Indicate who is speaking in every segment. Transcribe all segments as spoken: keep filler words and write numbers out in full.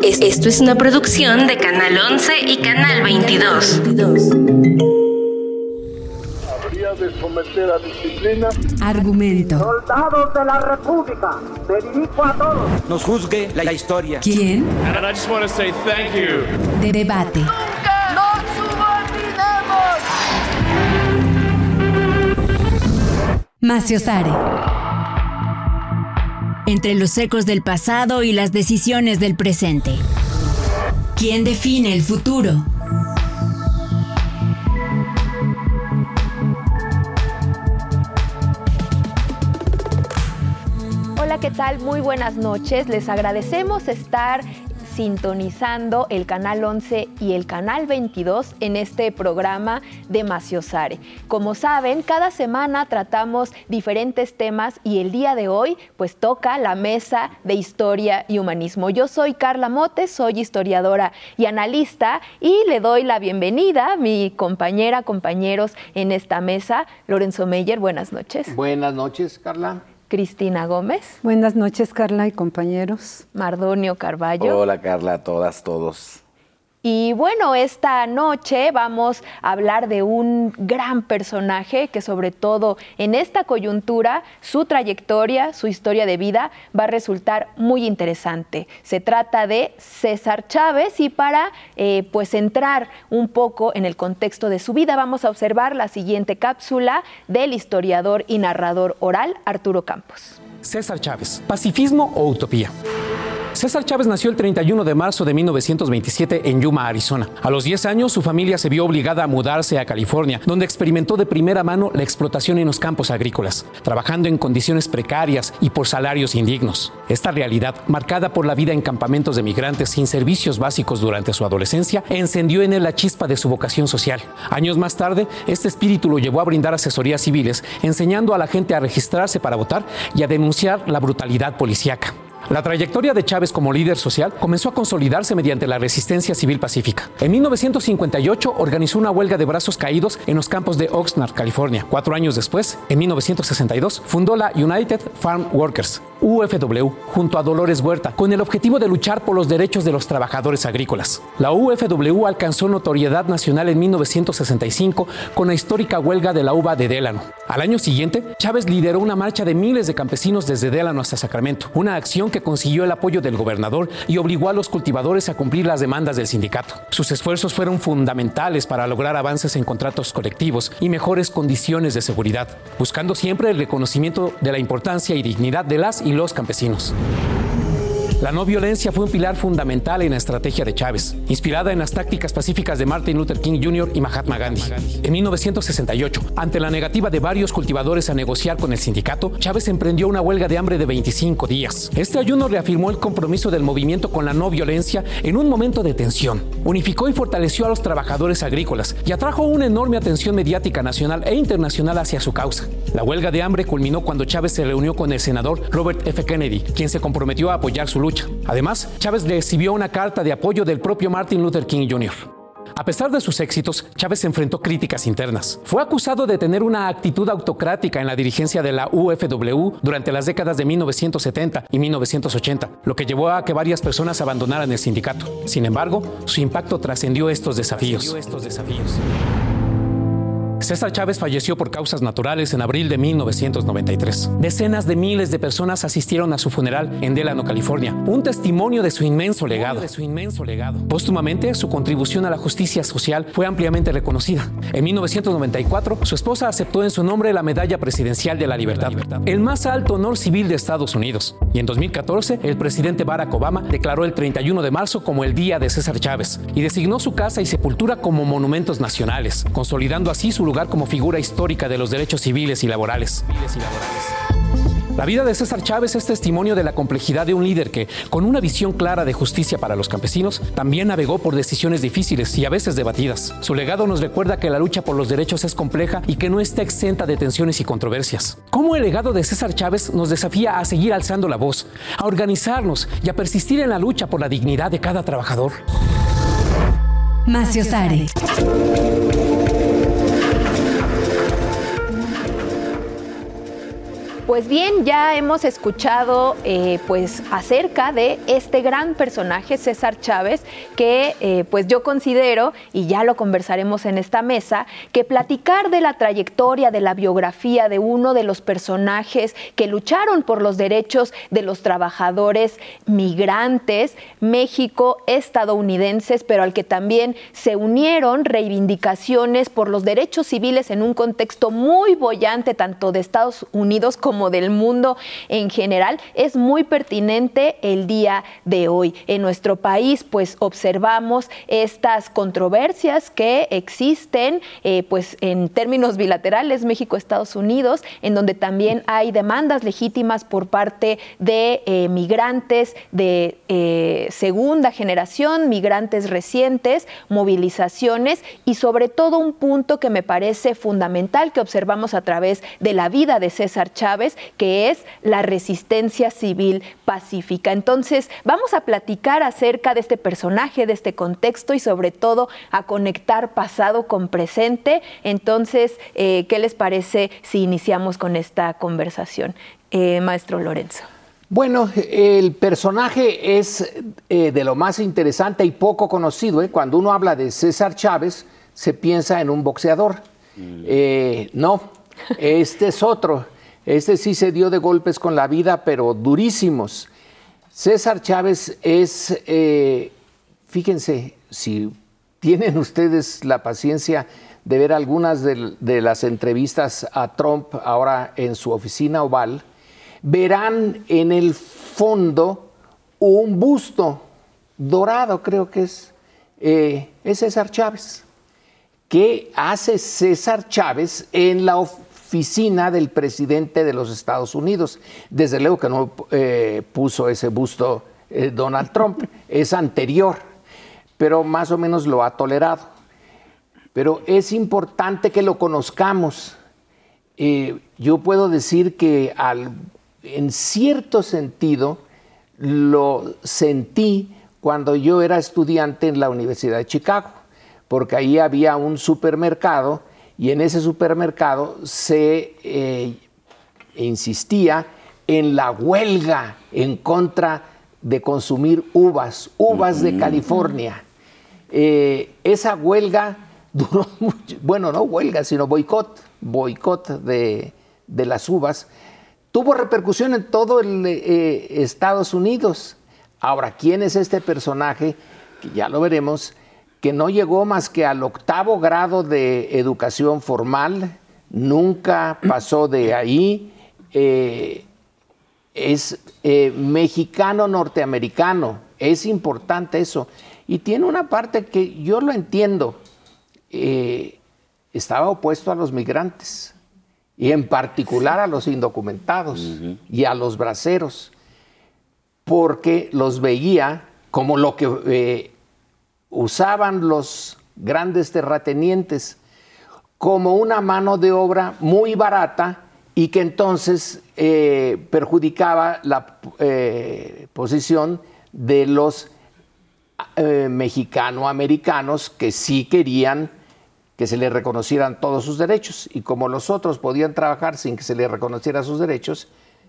Speaker 1: Es- Esto es una producción de Canal once y Canal veintidós.
Speaker 2: Habría de someter a disciplina.
Speaker 3: Argumento.
Speaker 4: Soldados de la República, me dirijo a todos.
Speaker 5: Nos juzgue la, la historia.
Speaker 3: ¿Quién?
Speaker 6: And I just want to say thank you.
Speaker 3: De debate.
Speaker 4: ¡Nunca nos subordinemos!
Speaker 3: Maciosare. Entre los ecos del pasado y las decisiones del presente. ¿Quién define el futuro?
Speaker 7: Hola, ¿qué tal? Muy buenas noches. Les agradecemos estar sintonizando el Canal once y el Canal veintidós en este programa de Maciosare. Como saben, cada semana tratamos diferentes temas y el día de hoy pues toca la mesa de historia y humanismo. Yo soy Carla Motes, soy historiadora y analista y le doy la bienvenida a mi compañera, compañeros en esta mesa. Lorenzo Meyer, buenas noches.
Speaker 8: Buenas noches, Carla.
Speaker 7: Cristina Gómez.
Speaker 9: Buenas noches, Carla y compañeros.
Speaker 7: Mardonio Carballo.
Speaker 8: Hola, Carla, a todas, todos.
Speaker 7: Y bueno, esta noche vamos a hablar de un gran personaje que sobre todo en esta coyuntura, su trayectoria, su historia de vida va a resultar muy interesante. Se trata de César Chávez y para eh, pues entrar un poco en el contexto de su vida vamos a observar la siguiente cápsula del historiador y narrador oral Arturo Campos.
Speaker 10: César Chávez, ¿pacifismo o utopía? César Chávez nació el treinta y uno de marzo de mil novecientos veintisiete en Yuma, Arizona. A los diez años, su familia se vio obligada a mudarse a California, donde experimentó de primera mano la explotación en los campos agrícolas, trabajando en condiciones precarias y por salarios indignos. Esta realidad, marcada por la vida en campamentos de migrantes sin servicios básicos durante su adolescencia, encendió en él la chispa de su vocación social. Años más tarde, este espíritu lo llevó a brindar asesorías civiles, enseñando a la gente a registrarse para votar y a denunciar la brutalidad policíaca. La trayectoria de Chávez como líder social comenzó a consolidarse mediante la resistencia civil pacífica. En mil novecientos cincuenta y ocho organizó una huelga de brazos caídos en los campos de Oxnard, California. Cuatro años después, en mil novecientos sesenta y dos, fundó la United Farm Workers, U F W, junto a Dolores Huerta, con el objetivo de luchar por los derechos de los trabajadores agrícolas. La U F W alcanzó notoriedad nacional en mil novecientos sesenta y cinco con la histórica huelga de la uva de Delano. Al año siguiente, Chávez lideró una marcha de miles de campesinos desde Delano hasta Sacramento, una acción que consiguió el apoyo del gobernador y obligó a los cultivadores a cumplir las demandas del sindicato. Sus esfuerzos fueron fundamentales para lograr avances en contratos colectivos y mejores condiciones de seguridad, buscando siempre el reconocimiento de la importancia y dignidad de las y los campesinos. La no violencia fue un pilar fundamental en la estrategia de Chávez, inspirada en las tácticas pacíficas de Martin Luther King junior y Mahatma Gandhi. En mil novecientos sesenta y ocho, ante la negativa de varios cultivadores a negociar con el sindicato, Chávez emprendió una huelga de hambre de veinticinco días. Este ayuno reafirmó el compromiso del movimiento con la no violencia en un momento de tensión. Unificó y fortaleció a los trabajadores agrícolas y atrajo una enorme atención mediática nacional e internacional hacia su causa. La huelga de hambre culminó cuando Chávez se reunió con el senador Robert F. Kennedy, quien se comprometió a apoyar su lucha. Además, Chávez recibió una carta de apoyo del propio Martin Luther King junior A pesar de sus éxitos, Chávez enfrentó críticas internas. Fue acusado de tener una actitud autocrática en la dirigencia de la U F W durante las décadas de mil novecientos setenta y mil novecientos ochenta, lo que llevó a que varias personas abandonaran el sindicato. Sin embargo, su impacto trascendió estos desafíos. César Chávez falleció por causas naturales en abril de mil novecientos noventa y tres. Decenas de miles de personas asistieron a su funeral en Delano, California, un testimonio de su inmenso legado. Póstumamente, su contribución a la justicia social fue ampliamente reconocida. En mil novecientos noventa y cuatro, su esposa aceptó en su nombre la Medalla Presidencial de la Libertad, el más alto honor civil de Estados Unidos. Y en dos mil catorce, el presidente Barack Obama declaró el treinta y uno de marzo como el Día de César Chávez y designó su casa y sepultura como monumentos nacionales, consolidando así su lugar como figura histórica de los derechos civiles y laborales. La vida de César Chávez es testimonio de la complejidad de un líder que, con una visión clara de justicia para los campesinos, también navegó por decisiones difíciles y a veces debatidas. Su legado nos recuerda que la lucha por los derechos es compleja y que no está exenta de tensiones y controversias. ¿Cómo el legado de César Chávez nos desafía a seguir alzando la voz, a organizarnos y a persistir en la lucha por la dignidad de cada trabajador?
Speaker 3: Maciosare.
Speaker 7: Pues bien, ya hemos escuchado eh, pues acerca de este gran personaje, César Chávez, que eh, pues yo considero, y ya lo conversaremos en esta mesa, que platicar de la trayectoria, de la biografía de uno de los personajes que lucharon por los derechos de los trabajadores migrantes, México-estadounidenses, pero al que también se unieron reivindicaciones por los derechos civiles en un contexto muy boyante, tanto de Estados Unidos como como del mundo en general, es muy pertinente el día de hoy. En nuestro país, pues, observamos estas controversias que existen, eh, pues, en términos bilaterales, México-Estados Unidos, en donde también hay demandas legítimas por parte de eh, migrantes de eh, segunda generación, migrantes recientes, movilizaciones y sobre todo un punto que me parece fundamental que observamos a través de la vida de César Chávez, que es la resistencia civil pacífica. Entonces, vamos a platicar acerca de este personaje, de este contexto y sobre todo a conectar pasado con presente. Entonces, eh, ¿qué les parece si iniciamos con esta conversación? Eh, maestro Lorenzo.
Speaker 8: Bueno, el personaje es eh, de lo más interesante y poco conocido. ¿eh? Cuando uno habla de César Chávez, se piensa en un boxeador. Mm. Eh, no, este es otro. Este sí se dio de golpes con la vida, pero durísimos. César Chávez es, eh, fíjense, si tienen ustedes la paciencia de ver algunas de, de las entrevistas a Trump ahora en su oficina oval, verán en el fondo un busto dorado, creo que es, eh, es César Chávez. ¿Qué hace César Chávez en la oficina del presidente de los Estados Unidos? Desde luego que no eh, puso ese busto eh, Donald Trump, es anterior, pero más o menos lo ha tolerado. Pero es importante que lo conozcamos. Eh, yo puedo decir que al, en cierto sentido lo sentí cuando yo era estudiante en la Universidad de Chicago, porque ahí había un supermercado y en ese supermercado se eh, insistía en la huelga en contra de consumir uvas, uvas de California. Eh, esa huelga duró mucho, bueno, no huelga, sino boicot, boicot de, de las uvas, tuvo repercusión en todo el eh, Estados Unidos. Ahora, ¿quién es este personaje? Que ya lo veremos, que no llegó más que al octavo grado de educación formal, nunca pasó de ahí, eh, es eh, mexicano-norteamericano, es importante eso. Y tiene una parte que yo lo entiendo, eh, estaba opuesto a los migrantes, y en particular a los indocumentados uh-huh. y a los braceros, porque los veía como lo que eh, usaban los grandes terratenientes, como una mano de obra muy barata y que entonces eh, perjudicaba la eh, posición de los eh, mexicano-americanos que sí querían que se les reconocieran todos sus derechos, y como los otros podían trabajar sin que se les reconocieran sus derechos,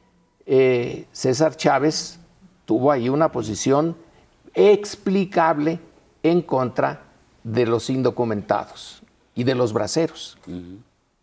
Speaker 8: eh, César Chávez tuvo ahí una posición explicable en contra de los indocumentados y de los braceros. Uh-huh.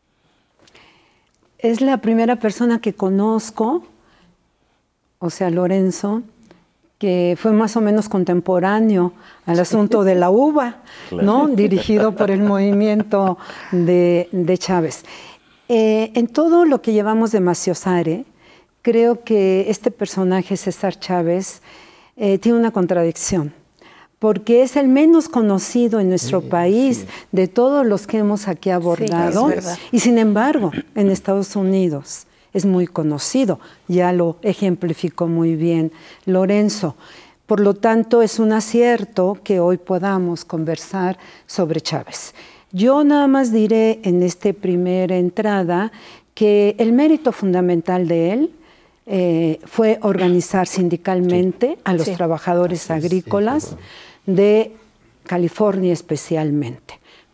Speaker 9: Es la primera persona que conozco, o sea, Lorenzo, que fue más o menos contemporáneo al asunto de la uva, claro. ¿no? Dirigido por el movimiento de, de Chávez. Eh, en todo lo que llevamos de Maciosare, creo que este personaje, César Chávez, eh, tiene una contradicción, porque es el menos conocido en nuestro sí, país sí. de todos los que hemos aquí abordado, sí, y sin embargo, en Estados Unidos es muy conocido, ya lo ejemplificó muy bien Lorenzo. Por lo tanto, es un acierto que hoy podamos conversar sobre Chávez. Yo nada más diré en esta primera entrada que el mérito fundamental de él eh, fue organizar sindicalmente sí. a los sí. trabajadores agrícolas de California especialmente,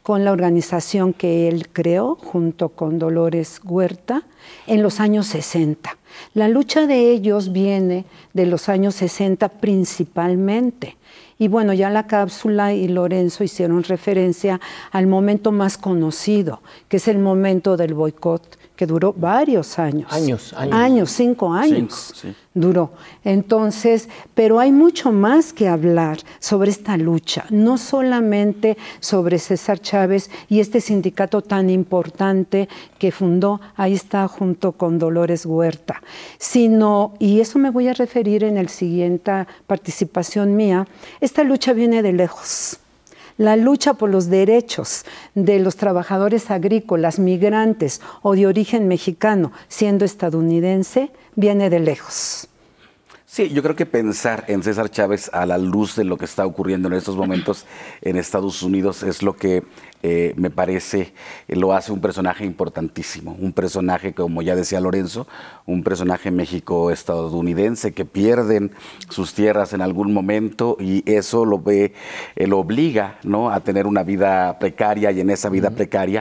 Speaker 9: con la organización que él creó junto con Dolores Huerta en los años sesenta. La lucha de ellos viene de los años sesenta principalmente. Y bueno, ya la cápsula y Lorenzo hicieron referencia al momento más conocido, que es el momento del boicot, que duró varios años.
Speaker 8: Años, años.
Speaker 9: Años, cinco años
Speaker 8: Cinco, sí.
Speaker 9: duró. Entonces, pero hay mucho más que hablar sobre esta lucha, no solamente sobre César Chávez y este sindicato tan importante que fundó, ahí está junto con Dolores Huerta, sino, y eso me voy a referir en la siguiente participación mía, esta lucha viene de lejos. La lucha por los derechos de los trabajadores agrícolas, migrantes o de origen mexicano, siendo estadounidense, viene de lejos.
Speaker 11: Sí, yo creo que pensar en César Chávez a la luz de lo que está ocurriendo en estos momentos en Estados Unidos es lo que eh, me parece eh, lo hace un personaje importantísimo. Un personaje, como ya decía Lorenzo, un personaje México-estadounidense que pierden sus tierras en algún momento y eso lo ve, eh, lo obliga, ¿no?, a tener una vida precaria y en esa vida uh-huh. precaria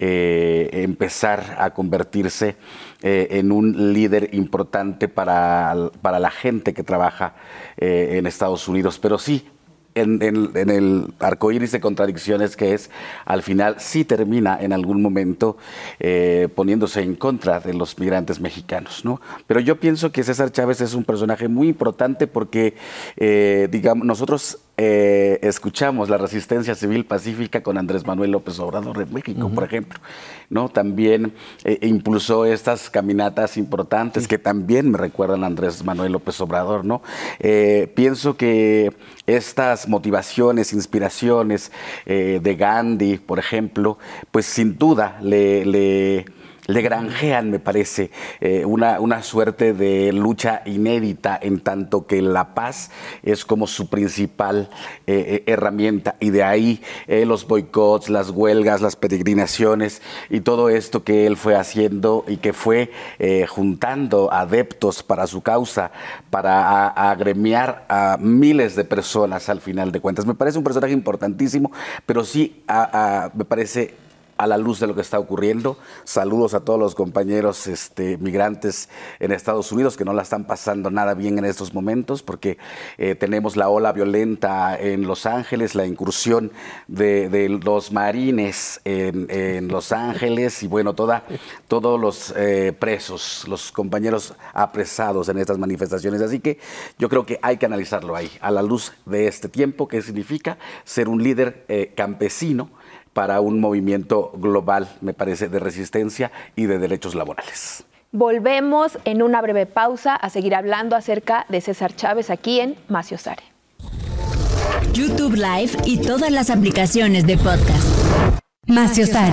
Speaker 11: eh, empezar a convertirse eh, en un líder importante para, para la gente que trabaja eh, en Estados Unidos. Pero sí, en, en, en el arcoíris de contradicciones que es, al final sí termina en algún momento eh, poniéndose en contra de los migrantes mexicanos, ¿no? Pero yo pienso que César Chávez es un personaje muy importante porque, eh, digamos, nosotros eh, escuchamos la resistencia civil pacífica con Andrés Manuel López Obrador en México, uh-huh. por ejemplo, ¿no? También eh, impulsó estas caminatas importantes sí. que también me recuerdan a Andrés Manuel López Obrador, ¿no? Eh, pienso que estas motivaciones, inspiraciones eh, de Gandhi, por ejemplo, pues sin duda le... le le granjean, me parece, eh, una, una suerte de lucha inédita en tanto que la paz es como su principal eh, herramienta y de ahí eh, los boicots, las huelgas, las peregrinaciones y todo esto que él fue haciendo y que fue eh, juntando adeptos para su causa, para a, a agremiar a miles de personas al final de cuentas. Me parece un personaje importantísimo, pero sí a, a, me parece... a la luz de lo que está ocurriendo. Saludos a todos los compañeros este, migrantes en Estados Unidos que no la están pasando nada bien en estos momentos porque eh, tenemos la ola violenta en Los Ángeles, la incursión de, de los marines en, en Los Ángeles y bueno, toda, todos los eh, presos, los compañeros apresados en estas manifestaciones. Así que yo creo que hay que analizarlo ahí, a la luz de este tiempo, qué significa ser un líder eh, campesino para un movimiento global, me parece, de resistencia y de derechos laborales.
Speaker 7: Volvemos en una breve pausa a seguir hablando acerca de César Chávez aquí en Maciosare.
Speaker 3: YouTube Live y todas las aplicaciones de podcast. Maciosare.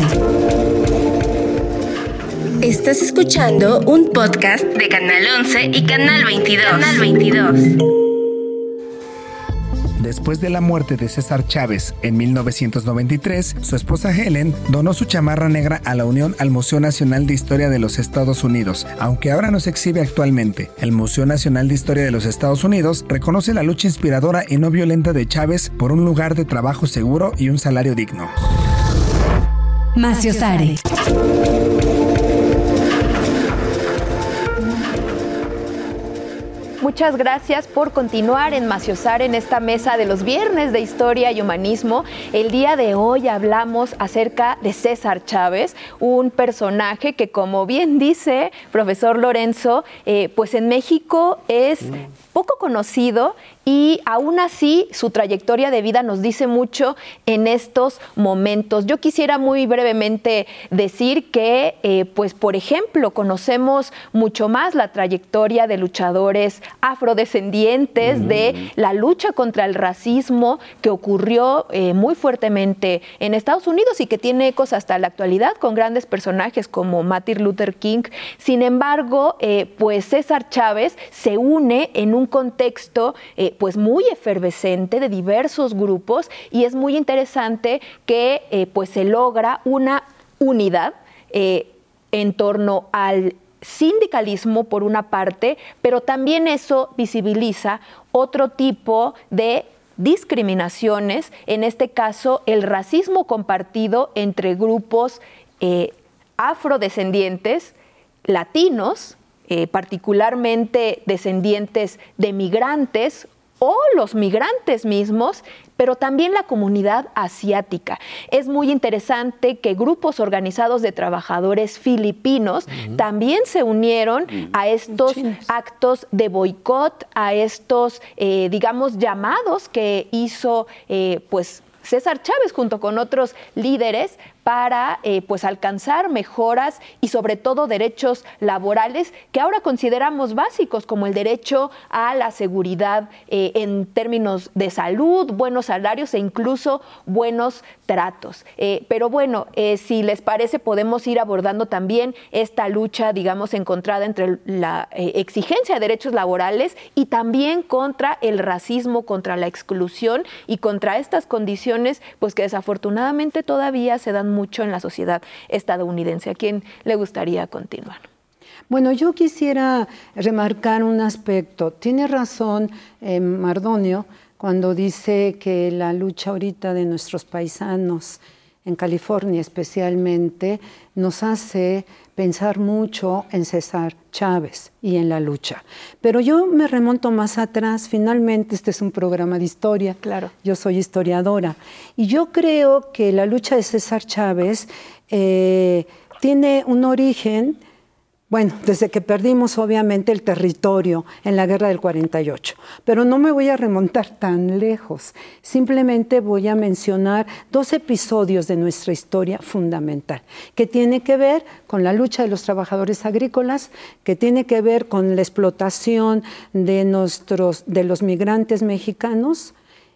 Speaker 1: Estás escuchando un podcast de Canal once y Canal veintidós. Canal veintidós.
Speaker 12: Después de la muerte de César Chávez en mil novecientos noventa y tres, su esposa Helen donó su chamarra negra a la Unión al Museo Nacional de Historia de los Estados Unidos, aunque ahora no se exhibe actualmente. El Museo Nacional de Historia de los Estados Unidos reconoce la lucha inspiradora y no violenta de Chávez por un lugar de trabajo seguro y un salario digno.
Speaker 3: Maciosare.
Speaker 7: Muchas gracias por continuar en Maciosare en esta mesa de los viernes de historia y humanismo. El día de hoy hablamos acerca de César Chávez, un personaje que, como bien dice profesor Lorenzo, eh, pues en México es poco conocido y aún así su trayectoria de vida nos dice mucho en estos momentos. Yo quisiera muy brevemente decir que, eh, pues por ejemplo, conocemos mucho más la trayectoria de luchadores afrodescendientes, mm. de la lucha contra el racismo que ocurrió eh, muy fuertemente en Estados Unidos y que tiene ecos hasta la actualidad con grandes personajes como Martin Luther King. Sin embargo, eh, pues César Chávez se une en un contexto eh, pues muy efervescente de diversos grupos y es muy interesante que eh, pues se logra una unidad eh, en torno al sindicalismo por una parte, pero también eso visibiliza otro tipo de discriminaciones, en este caso el racismo compartido entre grupos eh, afrodescendientes, latinos, eh, particularmente descendientes de migrantes o los migrantes mismos, pero también la comunidad asiática. Es muy interesante que grupos organizados de trabajadores filipinos uh-huh. también se unieron uh-huh. a estos Chinos. actos de boicot, a estos, eh, digamos, llamados que hizo, eh, pues, César Chávez junto con otros líderes para eh, pues alcanzar mejoras y sobre todo derechos laborales que ahora consideramos básicos, como el derecho a la seguridad eh, en términos de salud, buenos salarios e incluso buenos tratos. Eh, pero bueno, eh, si les parece, podemos ir abordando también esta lucha, digamos, encontrada entre la eh, exigencia de derechos laborales y también contra el racismo, contra la exclusión y contra estas condiciones pues que desafortunadamente todavía se dan mucho en la sociedad estadounidense. ¿A quién le gustaría continuar?
Speaker 9: Bueno, yo quisiera remarcar un aspecto. Tiene razón eh, Mardonio cuando dice que la lucha ahorita de nuestros paisanos en California especialmente nos hace pensar mucho en César Chávez y en la lucha. Pero yo me remonto más atrás. Finalmente este es un programa de historia.
Speaker 7: Claro.
Speaker 9: Yo soy historiadora. Y yo creo que la lucha de César Chávez eh, tiene un origen, bueno, desde que perdimos obviamente el territorio en la guerra del cuarenta y ocho. Pero no me voy a remontar tan lejos. Simplemente voy a mencionar dos episodios de nuestra historia fundamental, que tiene que ver con la lucha de los trabajadores agrícolas, que tiene que ver con la explotación de, nuestros, de los migrantes mexicanos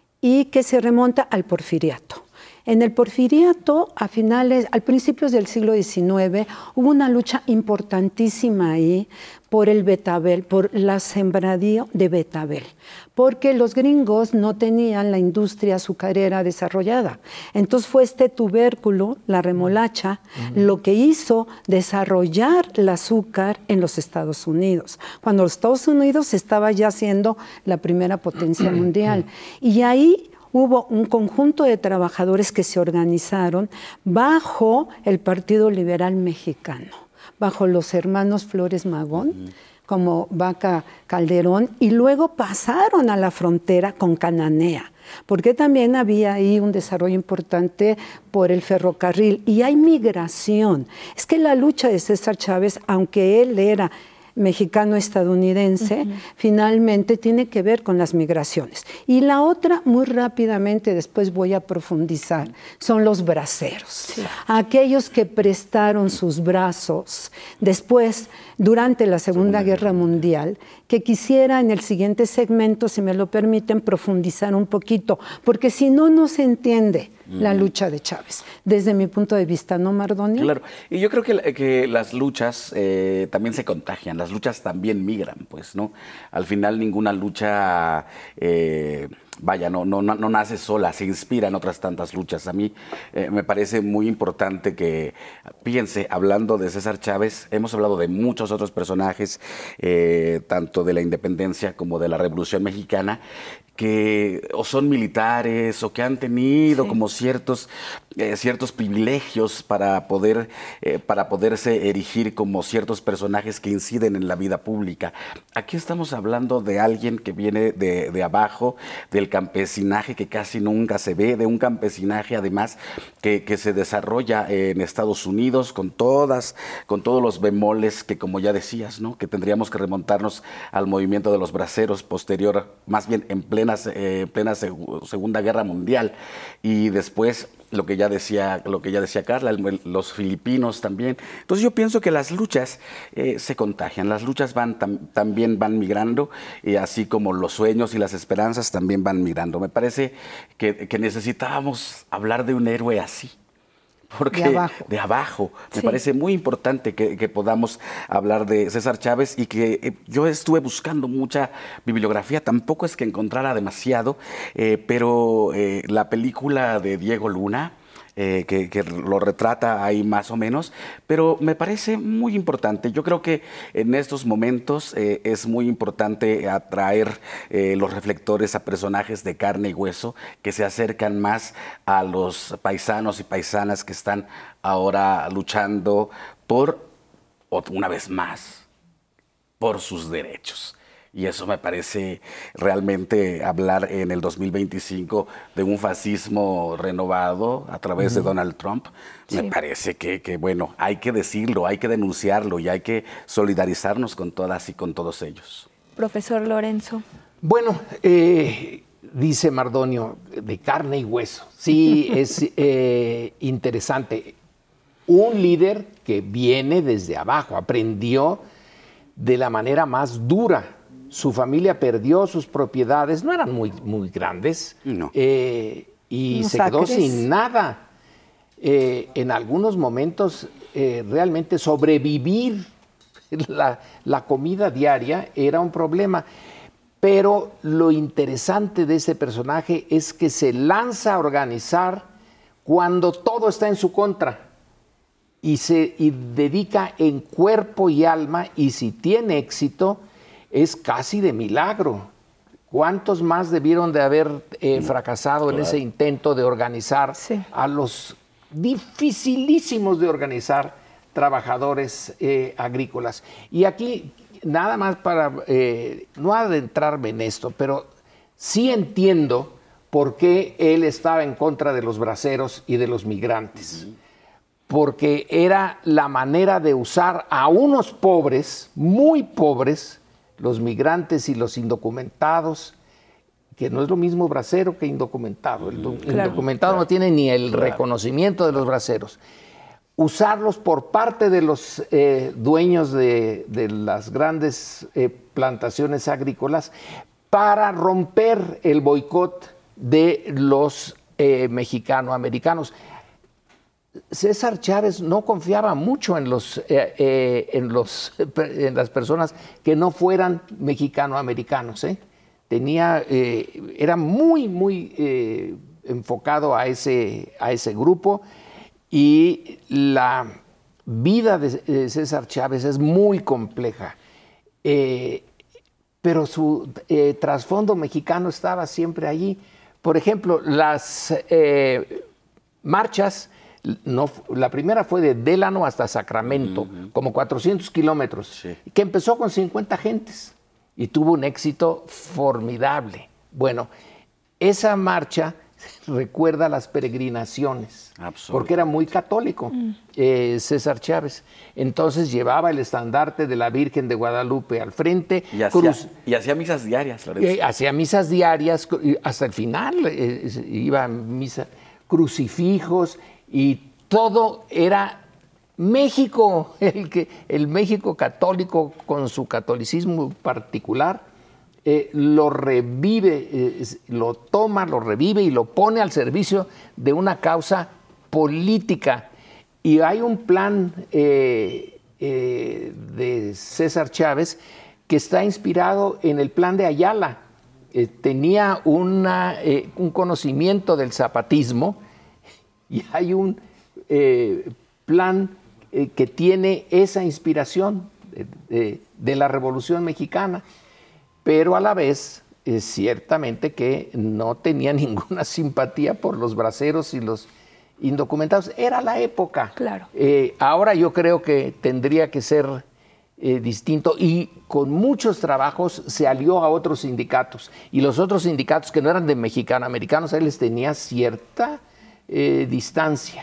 Speaker 9: y que se remonta al porfiriato. En el porfiriato, a finales, al principios del siglo diecinueve, hubo una lucha importantísima ahí por el betabel, por la sembradío de betabel, porque los gringos no tenían la industria azucarera desarrollada. Entonces fue este tubérculo, la remolacha, uh-huh. lo que hizo desarrollar el azúcar en los Estados Unidos, cuando los Estados Unidos estaba ya siendo la primera potencia mundial. Y ahí hubo un conjunto de trabajadores que se organizaron bajo el Partido Liberal Mexicano, bajo los hermanos Flores Magón, uh-huh. como Vaca Calderón, y luego pasaron a la frontera con Cananea, porque también había ahí un desarrollo importante por el ferrocarril, y hay migración. Es que la lucha de César Chávez, aunque él era mexicano-estadounidense, uh-huh. finalmente tiene que ver con las migraciones. Y la otra, muy rápidamente, después voy a profundizar, son los braceros. Sí. Aquellos que prestaron sus brazos después, durante la Segunda Guerra Mundial, que quisiera en el siguiente segmento, si me lo permiten, profundizar un poquito, porque si no, no se entiende la lucha de Chávez, desde mi punto de vista, ¿no, Mardonio?
Speaker 11: Claro, y yo creo que, que las luchas eh, también se contagian, las luchas también migran, pues, ¿no? Al final ninguna lucha, eh, vaya, no, no, no nace sola, se inspira en otras tantas luchas. A mí eh, me parece muy importante que piense, hablando de César Chávez, hemos hablado de muchos otros personajes, eh, tanto de la independencia como de la Revolución Mexicana, que o son militares o que han tenido sí. como ciertos, eh, ciertos privilegios para, poder, eh, para poderse erigir como ciertos personajes que inciden en la vida pública. Aquí estamos hablando de alguien que viene de, de abajo, del campesinaje que casi nunca se ve, de un campesinaje además que, que se desarrolla en Estados Unidos con, todas, con todos los bemoles que, como ya decías, ¿no? que tendríamos que remontarnos al movimiento de los braceros posterior, más bien en plena Eh, plena seg- Segunda Guerra Mundial, y después lo que ya decía, lo que ya decía Carla, el, los filipinos también. Entonces yo pienso que las luchas eh, se contagian, las luchas van tam, también van migrando, y así como los sueños y las esperanzas también van migrando. Me parece que, que necesitábamos hablar de un héroe así. Porque
Speaker 9: de abajo,
Speaker 11: de abajo. Me
Speaker 9: sí.
Speaker 11: parece muy importante que, que podamos hablar de César Chávez, y que eh, yo estuve buscando mucha bibliografía, tampoco es que encontrara demasiado, eh, pero eh, la película de Diego Luna, eh, que, que lo retrata ahí más o menos, pero me parece muy importante. Yo creo que en estos momentos eh, es muy importante atraer eh, los reflectores a personajes de carne y hueso que se acercan más a los paisanos y paisanas que están ahora luchando por, una vez más, por sus derechos. Y eso me parece realmente hablar en el dos mil veinticinco de un fascismo renovado a través uh-huh. de Donald Trump. Sí. Me parece que, que, bueno, hay que decirlo, hay que denunciarlo y hay que solidarizarnos con todas y con todos ellos.
Speaker 7: Profesor Lorenzo.
Speaker 8: Bueno, eh, dice Mardonio, de carne y hueso. Sí, es eh, interesante. Un líder que viene desde abajo, aprendió de la manera más dura. Su familia perdió sus propiedades, no eran muy, muy grandes, no. eh, y no se quedó sacres. sin nada. Eh, en algunos momentos, eh, realmente sobrevivir la, la comida diaria era un problema. Pero lo interesante de ese personaje es que se lanza a organizar cuando todo está en su contra. Y se y dedica en cuerpo y alma, y si tiene éxito, es casi de milagro. ¿Cuántos más debieron de haber eh, fracasado claro. en ese intento de organizar sí. a los dificilísimos de organizar trabajadores eh, agrícolas? Y aquí, nada más para eh, no adentrarme en esto, pero sí entiendo por qué él estaba en contra de los braceros y de los migrantes. Uh-huh. Porque era la manera de usar a unos pobres, muy pobres, los migrantes y los indocumentados, que no es lo mismo bracero que indocumentado. El do, claro, indocumentado claro. no tiene ni el claro. reconocimiento de los braceros. Usarlos por parte de los eh, dueños de, de las grandes eh, plantaciones agrícolas para romper el boicot de los eh, mexicanoamericanos. César Chávez no confiaba mucho en, los, eh, eh, en, los, en las personas que no fueran mexicanoamericanos. ¿eh? Tenía, eh, era muy, muy eh, enfocado a ese, a ese grupo, y la vida de César Chávez es muy compleja, eh, pero su eh, trasfondo mexicano estaba siempre allí. Por ejemplo, las eh, marchas. No, la primera fue de Délano hasta Sacramento, uh-huh. como cuatrocientos kilómetros, sí. que empezó con cincuenta gentes y tuvo un éxito formidable. Bueno, esa marcha recuerda las peregrinaciones, porque era muy católico uh-huh. eh, César Chávez. Entonces llevaba el estandarte de la Virgen de Guadalupe al frente.
Speaker 11: Y hacía, cruz, y hacía misas diarias,
Speaker 8: eh, hacía misas diarias, hasta el final eh, iba a misa, crucifijos, y todo era México, el, que, el México católico con su catolicismo particular, eh, lo revive, eh, lo toma, lo revive y lo pone al servicio de una causa política. Y hay un plan eh, eh, de César Chávez que está inspirado en el plan de Ayala. Eh, tenía una, eh, un conocimiento del zapatismo, y hay un eh, plan eh, que tiene esa inspiración de, de, de la Revolución Mexicana, pero a la vez eh, ciertamente que no tenía ninguna simpatía por los braceros y los indocumentados. Era la época.
Speaker 7: Claro.
Speaker 8: Eh, ahora yo creo que tendría que ser eh, distinto, y con muchos trabajos se alió a otros sindicatos, y los otros sindicatos que no eran de mexicanoamericanos, él les tenía cierta Eh, distancia.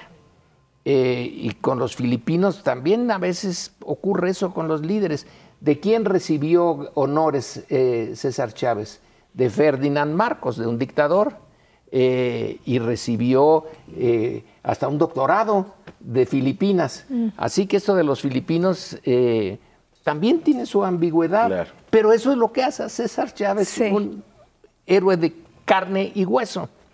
Speaker 8: Eh, y con los filipinos también a veces ocurre eso con los líderes. ¿De quién recibió honores eh, César Chávez? De Ferdinand Marcos, de un dictador, eh, y recibió eh, hasta un doctorado de Filipinas. Mm. Así que esto de los filipinos eh, también tiene su ambigüedad, claro. pero eso es lo que hace a César Chávez sí. un héroe de carne y hueso.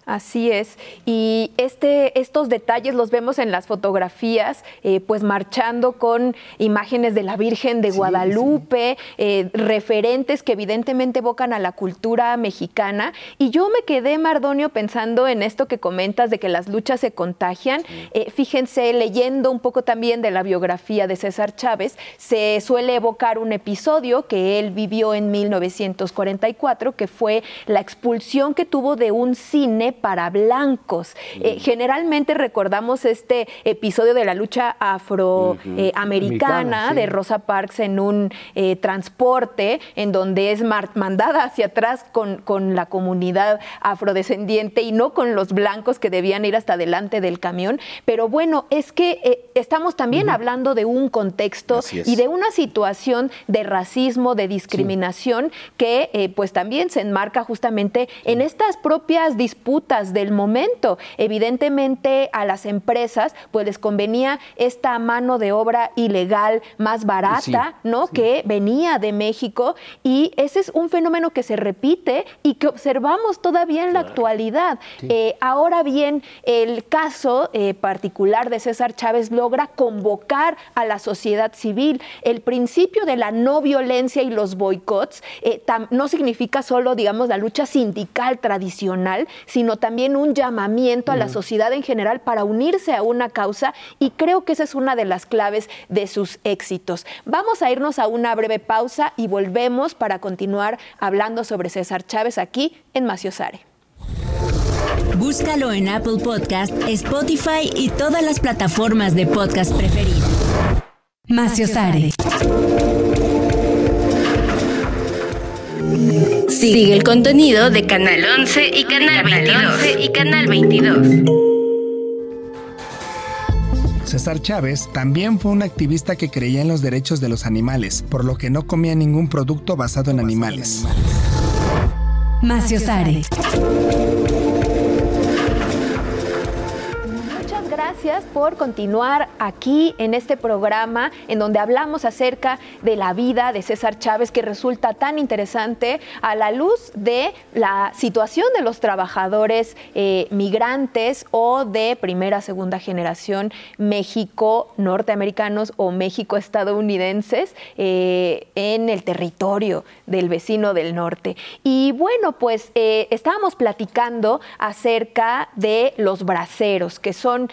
Speaker 7: Así es, y este, estos detalles los vemos en las fotografías, eh, pues marchando con imágenes de la Virgen de sí, Guadalupe, sí. Eh, referentes que evidentemente evocan a la cultura mexicana, y yo me quedé, Mardonio, pensando en esto que comentas de que las luchas se contagian. Sí. Eh, fíjense, leyendo un poco también de la biografía de César Chávez, se suele evocar un episodio que él vivió en mil novecientos cuarenta y cuatro, que fue la expulsión que tuvo de un cine para blancos. Mm. Eh, generalmente recordamos este episodio de la lucha afroamericana uh-huh. eh, sí. de Rosa Parks en un eh, transporte en donde es mandada hacia atrás con, con la comunidad afrodescendiente y no con los blancos que debían ir hasta delante del camión. Pero bueno, es que eh, estamos también uh-huh. hablando de un contexto y de una situación de racismo, de discriminación sí. que eh, pues también se enmarca justamente en estas propias disputas del momento. Evidentemente a las empresas pues les convenía esta mano de obra ilegal más barata, sí, ¿no? Sí. que venía de México, y ese es un fenómeno que se repite y que observamos todavía en la claro. actualidad. Sí. Eh, ahora bien, el caso eh, particular de César Chávez logra convocar a la sociedad civil. El principio de la no violencia y los boicots eh, tam- no significa solo, digamos, la lucha sindical tradicional, sino también un llamamiento a la sociedad en general para unirse a una causa, y creo que esa es una de las claves de sus éxitos. Vamos a irnos a una breve pausa y volvemos para continuar hablando sobre César Chávez aquí en Maciosare.
Speaker 3: Búscalo en Apple Podcast, Spotify y todas las plataformas de podcast preferidas. Maciosare.
Speaker 1: Sigue el contenido de Canal once y Canal veintidós. Y Canal veintidós.
Speaker 12: César Chávez también fue un activista que creía en los derechos de los animales, por lo que no comía ningún producto basado en animales.
Speaker 3: Maciosare.
Speaker 7: Gracias por continuar aquí en este programa en donde hablamos acerca de la vida de César Chávez, que resulta tan interesante a la luz de la situación de los trabajadores eh, migrantes o de primera, segunda generación México-norteamericanos o México-estadounidenses eh, en el territorio del vecino del norte. Y bueno, pues eh, estábamos platicando acerca de los braceros, que son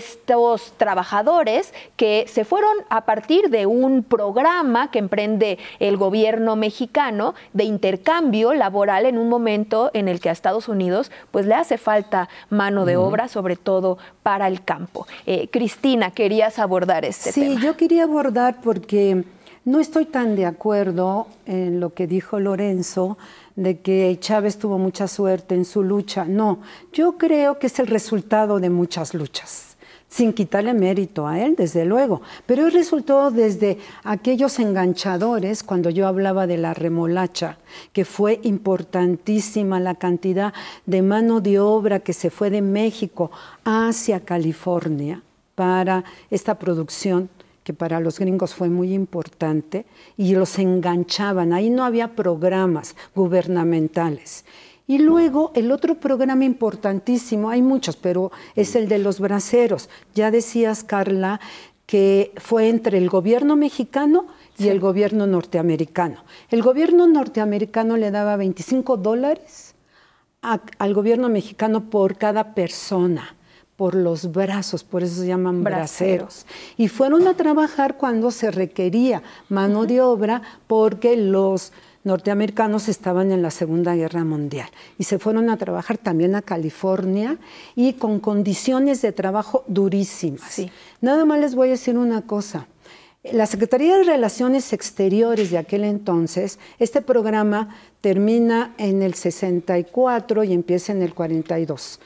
Speaker 7: estos trabajadores que se fueron a partir de un programa que emprende el gobierno mexicano de intercambio laboral en un momento en el que a Estados Unidos pues le hace falta mano de obra, sobre todo para el campo. Eh, Cristina, querías abordar este
Speaker 9: sí,
Speaker 7: tema.
Speaker 9: Sí, yo quería abordar porque no estoy tan de acuerdo en lo que dijo Lorenzo de que Chávez tuvo mucha suerte en su lucha. No, yo creo que es el resultado de muchas luchas, sin quitarle mérito a él, desde luego, pero él resultó desde aquellos enganchadores, cuando yo hablaba de la remolacha, que fue importantísima la cantidad de mano de obra que se fue de México hacia California para esta producción, que para los gringos fue muy importante, y los enganchaban. Ahí no había programas gubernamentales. Y luego el otro programa importantísimo, hay muchos, pero es el de los braceros. Ya decías, Carla, que fue entre el gobierno mexicano y sí. el gobierno norteamericano. El gobierno norteamericano le daba veinticinco dólares a, al gobierno mexicano por cada persona, por los brazos, por eso se llaman braceros. braceros. Y fueron a trabajar cuando se requería mano uh-huh. de obra, porque los norteamericanos estaban en la Segunda Guerra Mundial y se fueron a trabajar también a California y con condiciones de trabajo durísimas. Sí. Nada más les voy a decir una cosa. La Secretaría de Relaciones Exteriores de aquel entonces, este programa termina en el sesenta y cuatro y empieza en el cuarenta y dos.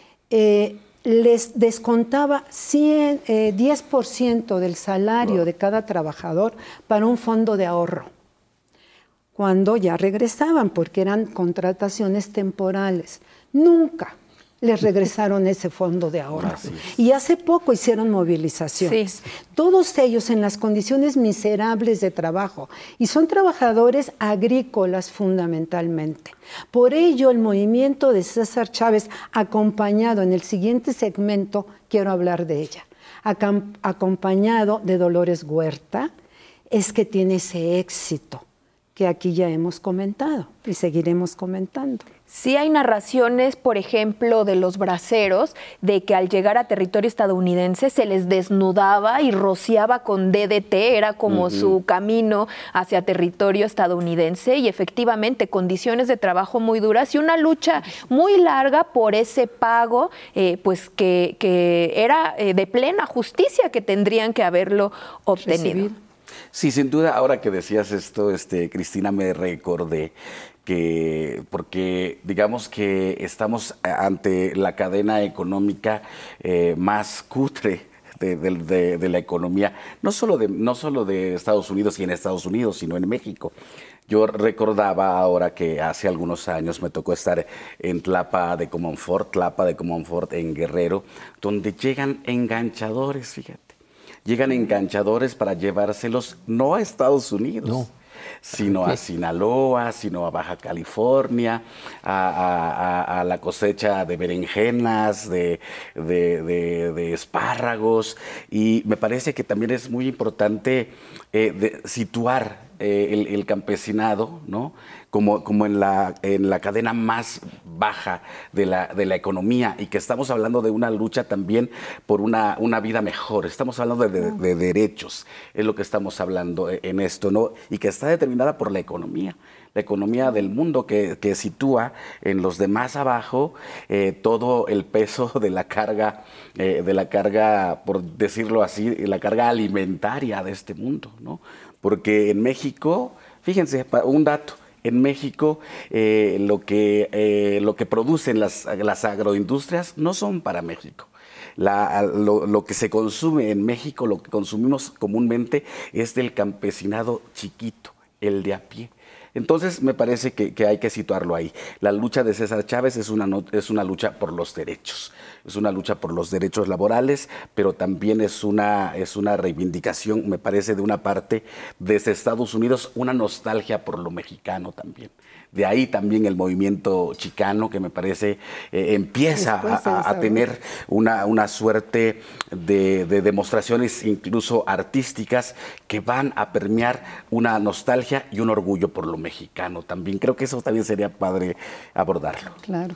Speaker 9: Eh, les descontaba cien, eh, diez por ciento del salario de cada trabajador para un fondo de ahorro, cuando ya regresaban, porque eran contrataciones temporales. Nunca, les regresaron ese fondo de ahorro. Y hace poco hicieron movilizaciones. Sí. Todos ellos en las condiciones miserables de trabajo. Y son trabajadores agrícolas fundamentalmente. Por ello, el movimiento de César Chávez, acompañado en el siguiente segmento, quiero hablar de ella, acompañado de Dolores Huerta, es que tiene ese éxito que aquí ya hemos comentado y seguiremos comentando.
Speaker 7: Sí hay narraciones, por ejemplo, de los braceros, de que al llegar a territorio estadounidense se les desnudaba y rociaba con D D T, era como uh-huh. su camino hacia territorio estadounidense, y efectivamente condiciones de trabajo muy duras y una lucha muy larga por ese pago, eh, pues que, que era eh, de plena justicia, que tendrían que haberlo obtenido. Recibir.
Speaker 11: Sí, sin duda, ahora que decías esto, este, Cristina, me recordé que, porque digamos que estamos ante la cadena económica eh, más cutre de, de, de, de la economía, no solo de, no solo de Estados Unidos y en Estados Unidos, sino en México. Yo recordaba ahora que hace algunos años me tocó estar en Tlapa de Comonfort, Tlapa de Comonfort en Guerrero, donde llegan enganchadores, fíjate. Llegan enganchadores para llevárselos no a Estados Unidos, no. sino a Sinaloa, sino a Baja California, a, a, a, a la cosecha de berenjenas, de, de, de, de espárragos. Y me parece que también es muy importante eh, de situar eh, el, el campesinado, ¿no? Como, como en, la, en la cadena más baja de la, de la economía, y que estamos hablando de una lucha también por una, una vida mejor. Estamos hablando de, de, de derechos, es lo que estamos hablando en esto, ¿no? Y que está determinada por la economía, la economía del mundo que, que sitúa en los de más abajo eh, todo el peso de la carga, eh, de la carga, por decirlo así, la carga alimentaria de este mundo, ¿no? Porque en México, fíjense, un dato, en México eh, lo, que, eh, lo que producen las, las agroindustrias no son para México. La, lo, lo que se consume en México, lo que consumimos comúnmente, es del campesinado chiquito, el de a pie. Entonces me parece que, que hay que situarlo ahí. La lucha de César Chávez es una, es una lucha por los derechos, es una lucha por los derechos laborales, pero también es una, es una reivindicación, me parece, de una parte desde Estados Unidos, una nostalgia por lo mexicano también. De ahí también el movimiento chicano, que me parece eh, empieza a, a tener una, una suerte de, de demostraciones incluso artísticas que van a permear una nostalgia y un orgullo por lo mexicano también. Creo que eso también sería padre abordarlo.
Speaker 9: Claro.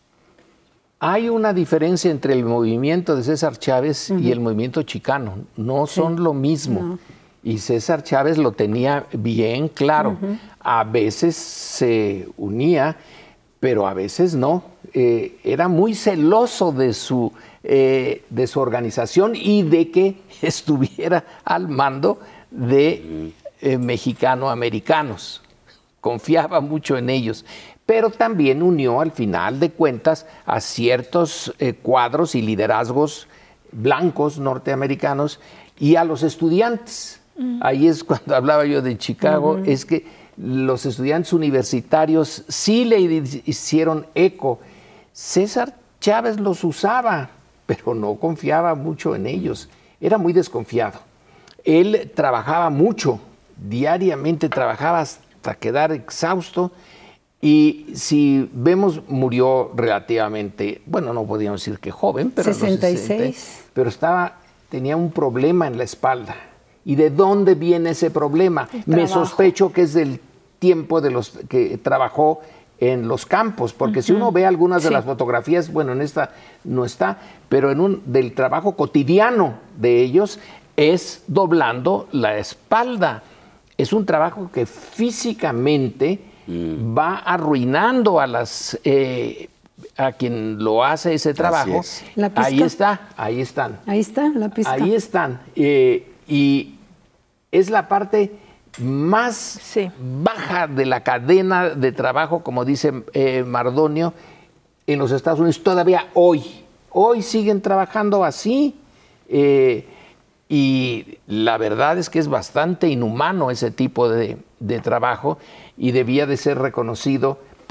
Speaker 8: Hay una diferencia entre el movimiento de César Chávez uh-huh. y el movimiento chicano. No sí. son lo mismo. No. Y César Chávez lo tenía bien claro. Uh-huh. A veces se unía, pero a veces no. Eh, era muy celoso de su, eh, de su organización y de que estuviera al mando de eh, mexicano-americanos. Confiaba mucho en ellos. Pero también unió, al final de cuentas, a ciertos eh, cuadros y liderazgos blancos norteamericanos y a los estudiantes. Uh-huh. Ahí es cuando hablaba yo de Chicago, uh-huh. es que los estudiantes universitarios sí le hicieron eco. César Chávez los usaba, pero no confiaba mucho en ellos. Era muy desconfiado. Él trabajaba mucho, diariamente trabajaba hasta quedar exhausto. Y si vemos, murió relativamente, bueno, no podíamos decir que joven, pero
Speaker 9: sesenta y seis.
Speaker 8: Pero estaba, tenía un problema en la espalda. ¿Y de dónde viene ese problema? Me sospecho que es del tiempo de los que trabajó en los campos, porque uh-huh. si uno ve algunas de sí. las fotografías, bueno, en esta no está, pero en un del trabajo cotidiano de ellos es doblando la espalda. Es un trabajo que físicamente mm. va arruinando a las eh, a quien lo hace ese trabajo. Ahí está, ahí están.
Speaker 9: Ahí está la pista.
Speaker 8: Ahí están. Eh, y es la parte más sí. baja de la cadena de trabajo, como dice eh, Mardonio, en los Estados Unidos todavía hoy. Hoy siguen trabajando así. Eh, y la verdad es que es bastante inhumano ese tipo de, de trabajo y debía de ser reconocido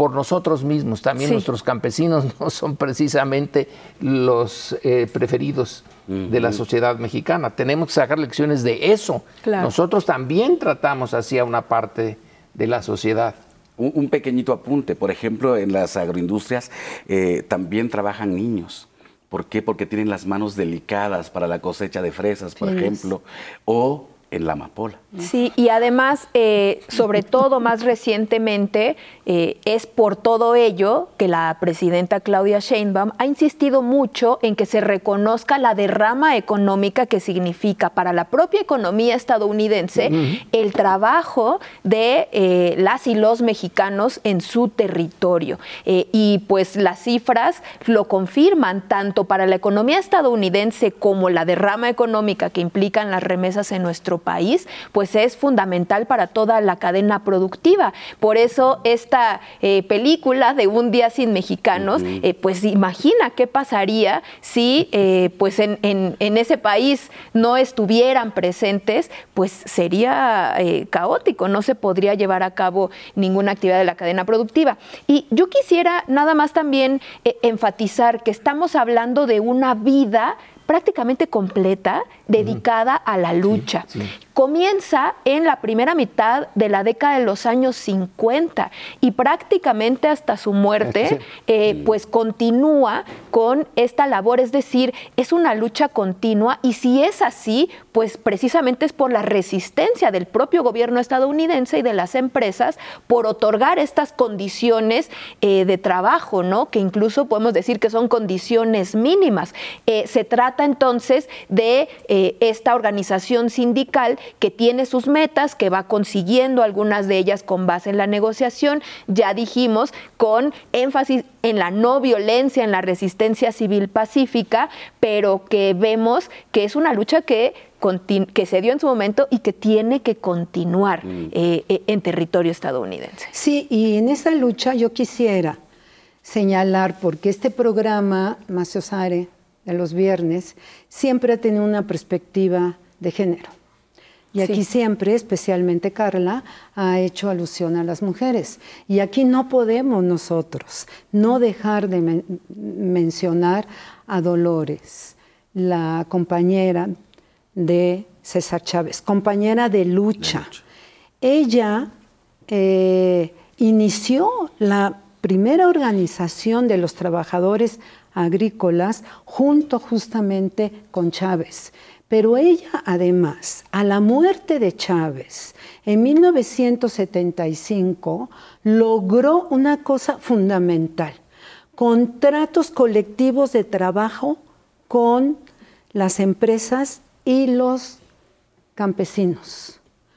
Speaker 8: por nosotros mismos. También sí. Nuestros campesinos no son precisamente los eh, preferidos uh-huh. de la sociedad mexicana. Tenemos que sacar lecciones de eso. Claro. Nosotros también tratamos así a una parte de la sociedad.
Speaker 11: Un, un pequeñito apunte, por ejemplo, en las agroindustrias eh, también trabajan niños. ¿Por qué? Porque tienen las manos delicadas para la cosecha de fresas, por sí. ejemplo, o en la amapola.
Speaker 7: Sí, y además, eh, sobre todo más recientemente, eh, es por todo ello que la presidenta Claudia Sheinbaum ha insistido mucho en que se reconozca la derrama económica que significa para la propia economía estadounidense uh-huh. el trabajo de eh, las y los mexicanos en su territorio. Eh, y pues las cifras lo confirman, tanto para la economía estadounidense como la derrama económica que implican las remesas en nuestro país, pues es fundamental para toda la cadena productiva. Por eso esta eh, película de Un día sin mexicanos, uh-huh. eh, pues imagina qué pasaría si eh, pues en, en, en ese país no estuvieran presentes, pues sería eh, caótico, no se podría llevar a cabo ninguna actividad de la cadena productiva. Y yo quisiera nada más también eh, enfatizar que estamos hablando de una vida prácticamente completa dedicada a la lucha. Sí, sí. Comienza en la primera mitad de la década de los años cincuenta y prácticamente hasta su muerte, eh, pues continúa con esta labor, es decir, es una lucha continua, y si es así, pues precisamente es por la resistencia del propio gobierno estadounidense y de las empresas por otorgar estas condiciones eh, de trabajo, ¿no? Que incluso podemos decir que son condiciones mínimas. Eh, se trata entonces de eh, esta organización sindical que tiene sus metas, que va consiguiendo algunas de ellas con base en la negociación, ya dijimos, con énfasis en la no violencia, en la resistencia civil pacífica, pero que vemos que es una lucha que, que se dio en su momento y que tiene que continuar mm. eh, en territorio estadounidense.
Speaker 9: Sí, y en esa lucha yo quisiera señalar, porque este programa, Maciosare, de los viernes, siempre ha tenido una perspectiva de género. Y aquí sí. siempre, especialmente Carla, ha hecho alusión a las mujeres. Y aquí no podemos nosotros no dejar de men- mencionar a Dolores, la compañera de César Chávez, compañera de lucha. De lucha. Ella eh, inició la primera organización de los trabajadores agrícolas junto justamente con Chávez. Pero ella, además, a la muerte de Chávez, en mil novecientos setenta y cinco, logró una cosa fundamental: contratos colectivos de trabajo con las empresas y los campesinos.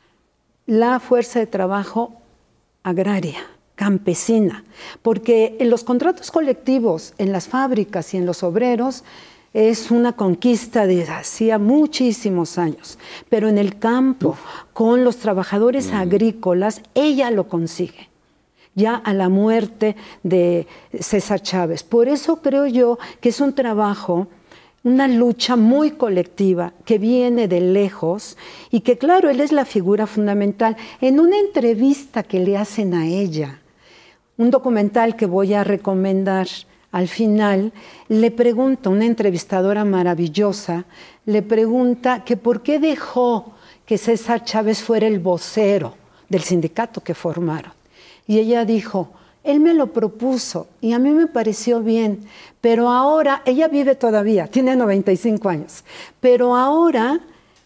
Speaker 9: La fuerza de trabajo agraria, campesina, porque en los contratos colectivos, en las fábricas y en los obreros, es una conquista de hacía muchísimos años, pero en el campo, Uf. con los trabajadores mm. agrícolas, ella lo consigue, ya a la muerte de César Chávez. Por eso creo yo que es un trabajo, una lucha muy colectiva, que viene de lejos y que, claro, él es la figura fundamental. En una entrevista que le hacen a ella, un documental que voy a recomendar, al final, le pregunta, una entrevistadora maravillosa, le pregunta que por qué dejó que César Chávez fuera el vocero del sindicato que formaron. Y ella dijo, él me lo propuso y a mí me pareció bien, pero ahora, ella vive todavía, tiene noventa y cinco años, pero ahora,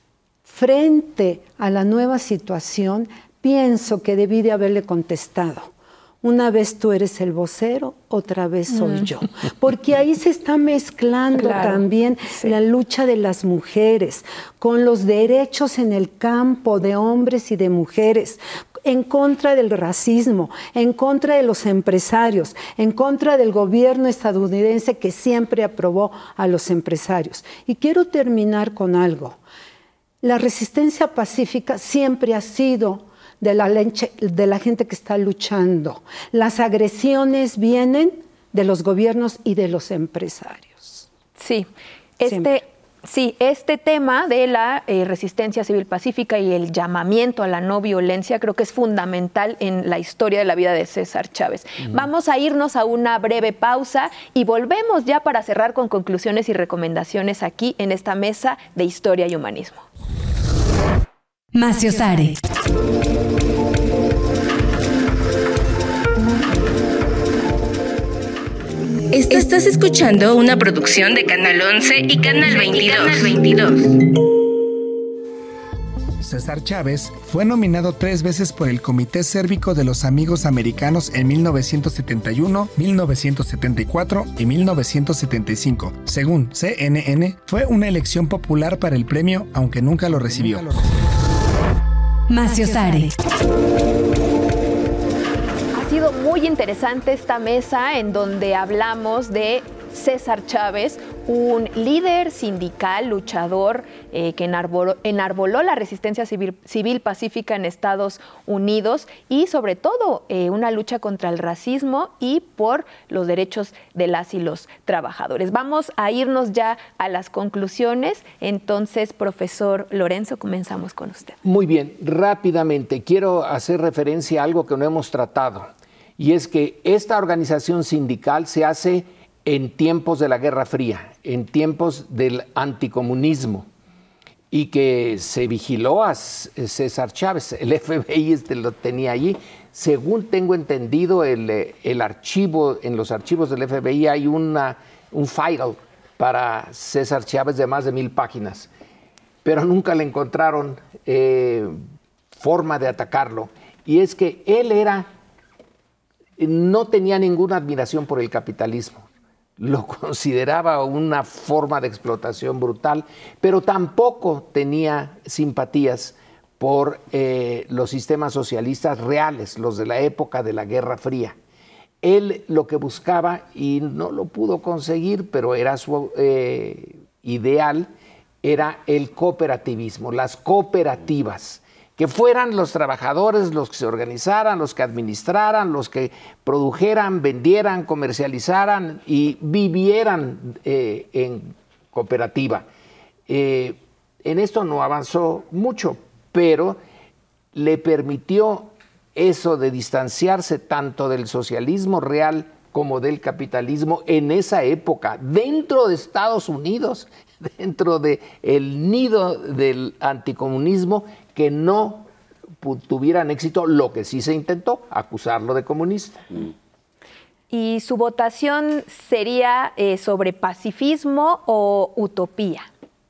Speaker 9: frente a la nueva situación, pienso que debí de haberle contestado. Una vez tú eres el vocero, otra vez soy mm. yo. Porque ahí se está mezclando claro, también sí. la lucha de las mujeres con los derechos en el campo de hombres y de mujeres, en contra del racismo, en contra de los empresarios, en contra del gobierno estadounidense que siempre aprobó a los empresarios. Y quiero terminar con algo. La resistencia pacífica siempre ha sido De la, leche, de la gente que está luchando. Las agresiones vienen de los gobiernos y de los empresarios.
Speaker 7: Sí, este, Sí, este tema de la eh, resistencia civil pacífica y el llamamiento a la no violencia creo que es fundamental en la historia de la vida de César Chávez. Uh-huh. Vamos a irnos a una breve pausa y volvemos ya para cerrar con conclusiones y recomendaciones aquí en esta mesa de historia y humanismo.
Speaker 3: Maciosare.
Speaker 1: Estás escuchando una producción de Canal once y Canal veintidós.
Speaker 12: César Chávez fue nominado tres veces por el Comité Cérvico de los Amigos Americanos en mil novecientos setenta y uno, mil novecientos setenta y cuatro y mil novecientos setenta y cinco. Según C N N, fue una elección popular para el premio, aunque nunca lo recibió.
Speaker 3: Maciosare.
Speaker 7: Ha sido muy interesante esta mesa en donde hablamos de César Chávez, un líder sindical, luchador eh, que enarboló, enarboló la resistencia civil, civil pacífica en Estados Unidos y sobre todo eh, una lucha contra el racismo y por los derechos de las y los trabajadores. Vamos a irnos ya a las conclusiones. Entonces, profesor Lorenzo, comenzamos con usted.
Speaker 8: Muy bien, rápidamente quiero hacer referencia a algo que no hemos tratado, y es que esta organización sindical se hace en tiempos de la Guerra Fría, en tiempos del anticomunismo, y que se vigiló a César Chávez. El F B I este lo tenía allí. Según tengo entendido, el, el archivo, en los archivos del F B I hay una, un file para César Chávez de más de mil páginas, pero nunca le encontraron eh, forma de atacarlo. Y es que él era, no tenía ninguna admiración por el capitalismo. Lo consideraba una forma de explotación brutal, pero tampoco tenía simpatías por eh, los sistemas socialistas reales, los de la época de la Guerra Fría. Él lo que buscaba, y no lo pudo conseguir, pero era su eh, ideal, era el cooperativismo, las cooperativas, que fueran los trabajadores los que se organizaran, los que administraran, los que produjeran, vendieran, comercializaran y vivieran eh, en cooperativa. Eh, en esto no avanzó mucho, pero le permitió eso de distanciarse tanto del socialismo real como del capitalismo en esa época, dentro de Estados Unidos, dentro del nido del anticomunismo, que no tuvieran éxito, lo que sí se intentó, acusarlo de comunista.
Speaker 7: ¿Y su votación sería eh, sobre pacifismo o utopía?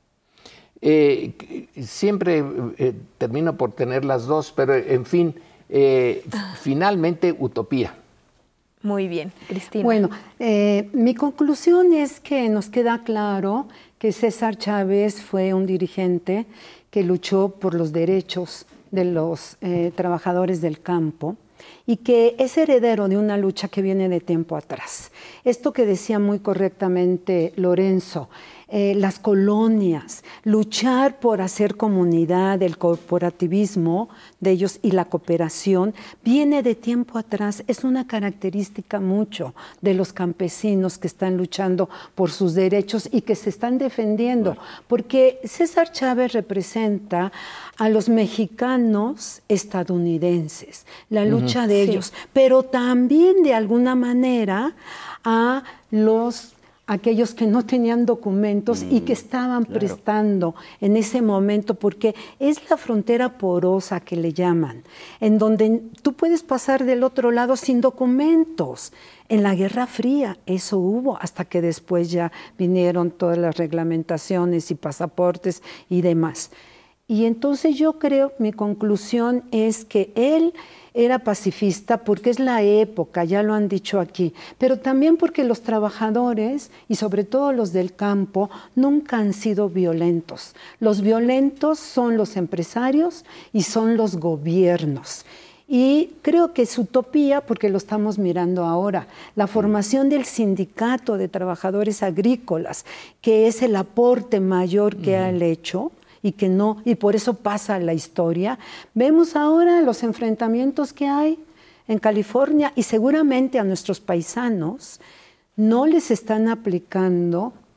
Speaker 8: Eh, siempre eh, termino por tener las dos, pero en fin, eh, finalmente utopía.
Speaker 7: Muy bien, Cristina.
Speaker 9: Bueno, eh, mi conclusión es que nos queda claro que César Chávez fue un dirigente que luchó por los derechos de los eh, trabajadores del campo y que es heredero de una lucha que viene de tiempo atrás. Esto que decía muy correctamente Lorenzo, eh, las colonias, luchar por hacer comunidad, el corporativismo de ellos y la cooperación, viene de tiempo atrás, es una característica mucho de los campesinos que están luchando por sus derechos y que se están defendiendo, porque César Chávez representa a los mexicanos estadounidenses, la lucha uh-huh. de sí. ellos, pero también de alguna manera a los aquellos que no tenían documentos mm, y que estaban claro. prestando en ese momento, porque es la frontera porosa que le llaman, en donde tú puedes pasar del otro lado sin documentos. En la Guerra Fría eso hubo, hasta que después ya vinieron todas las reglamentaciones y pasaportes y demás. Y entonces yo creo, mi conclusión es que él era pacifista porque es la época, ya lo han dicho aquí, pero también porque los trabajadores, y sobre todo los del campo, nunca han sido violentos. Los violentos son los empresarios y son los gobiernos. Y creo que es utopía, porque lo estamos mirando ahora, la formación del sindicato de trabajadores agrícolas, que es el aporte mayor que uh-huh. ha hecho, y que no, y por eso pasa la historia. Vemos ahora los enfrentamientos que hay en California y seguramente a nuestros paisanos no les están aplicando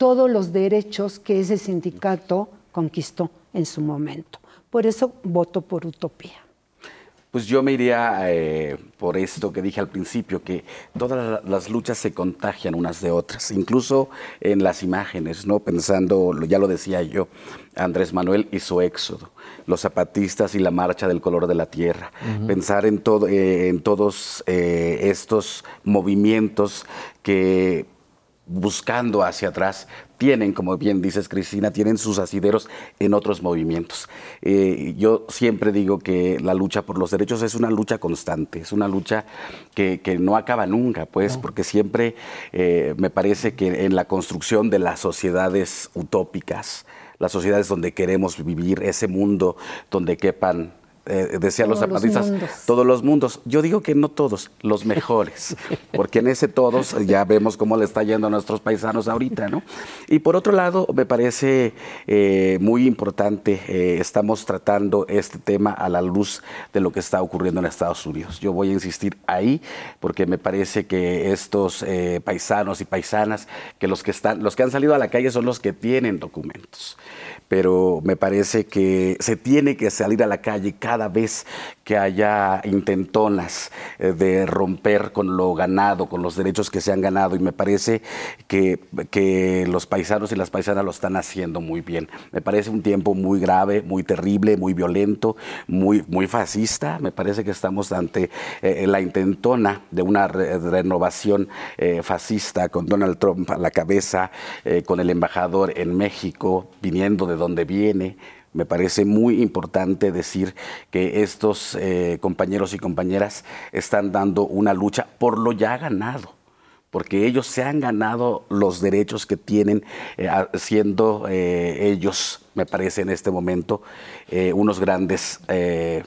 Speaker 9: todos los derechos que ese sindicato conquistó en su momento. Por eso voto por Utopía.
Speaker 11: Pues yo me iría eh, por esto que dije al principio, que todas las luchas se contagian unas de otras, incluso en las imágenes, ¿no? Pensando, ya lo decía yo, Andrés Manuel y su éxodo, los zapatistas y la marcha del color de la tierra, uh-huh. pensar en, todo, eh, en todos eh, estos movimientos que, buscando hacia atrás, tienen, como bien dices, Cristina, tienen sus asideros en otros movimientos. Eh, yo siempre digo que la lucha por los derechos es una lucha constante, es una lucha que, que no acaba nunca, pues, no. porque siempre eh, me parece que en la construcción de las sociedades utópicas, las sociedades donde queremos vivir, ese mundo donde quepan, Eh, decían los zapatistas, todos los mundos. Yo digo que no todos, los mejores, porque en ese todos ya vemos cómo le está yendo a nuestros paisanos ahorita, ¿no? Y por otro lado, me parece eh, muy importante, eh, estamos tratando este tema a la luz de lo que está ocurriendo en Estados Unidos. Yo voy a insistir ahí, porque me parece que estos eh, paisanos y paisanas, que los que están, los que han salido a la calle son los que tienen documentos. Pero me parece que se tiene que salir a la calle cada vez que haya intentonas de romper con lo ganado, con los derechos que se han ganado, y me parece que, que los paisanos y las paisanas lo están haciendo muy bien. Me parece un tiempo muy grave, muy terrible, muy violento, muy, muy fascista. Me parece que estamos ante eh, la intentona de una re renovación eh, fascista, con Donald Trump a la cabeza, eh, con el embajador en México, viniendo de donde viene. Me parece muy importante decir que estos eh, compañeros y compañeras están dando una lucha por lo ya ganado, porque ellos se han ganado los derechos que tienen, eh, siendo eh, ellos, me parece en este momento, eh, unos grandes eh,